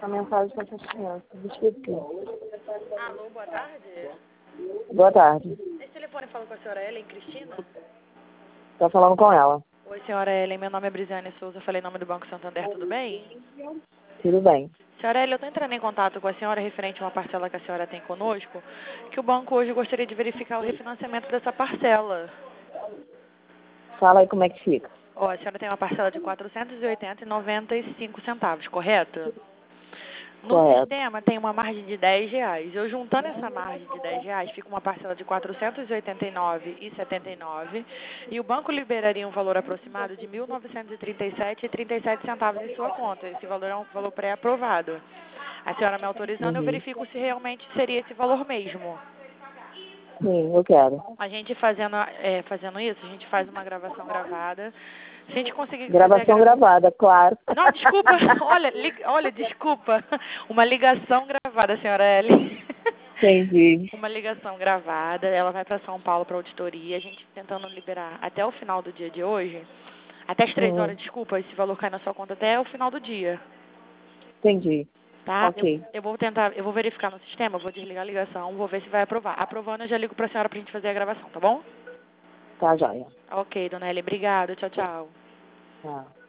A mensagem para essa criança. Deixa eu ver. Alô, boa tarde. Boa tarde. Esse telefone fala com a senhora Ellen Cristina? Tá falando com ela. Oi, senhora Ellen, meu nome é Brisiane Souza, falei em nome do Banco Santander, tudo bem? Tudo bem. Senhora Ellen, eu estou entrando em contato com a senhora referente a uma parcela que a senhora tem conosco, que o banco hoje gostaria de verificar o refinanciamento dessa parcela. Fala aí como é que fica. Ó, a senhora tem uma parcela de R$ 480,95, correto? No Correto. sistema tem uma margem de R$ 10. Eu juntando essa margem de R$ 10, fica uma parcela de R$ 489,79 e o banco liberaria um valor aproximado de R$ 1.937,37 em sua conta. Esse valor é um valor pré-aprovado. A senhora me autorizando, eu Uhum. verifico se realmente seria esse valor mesmo. Sim, eu quero. A gente fazendo isso, a gente faz uma gravação gravada. Se a gente conseguir fazer a Gravação gravada, claro. Não, desculpa. Olha, desculpa. Uma ligação gravada, senhora Ellie. Entendi. Uma ligação gravada. Ela vai para São Paulo para auditoria. A gente tentando liberar até o final do dia de hoje. Até as 3 horas, desculpa. Esse valor cai na sua conta até o final do dia. Entendi. Tá? Ok. Eu vou tentar, eu vou verificar no sistema, eu vou desligar a ligação, vou ver se vai aprovar. Aprovando, eu já ligo para a senhora para a gente fazer a gravação, tá bom? Tá, joia. Ok, dona Ellie. Obrigada. Tchau, tchau. Tá.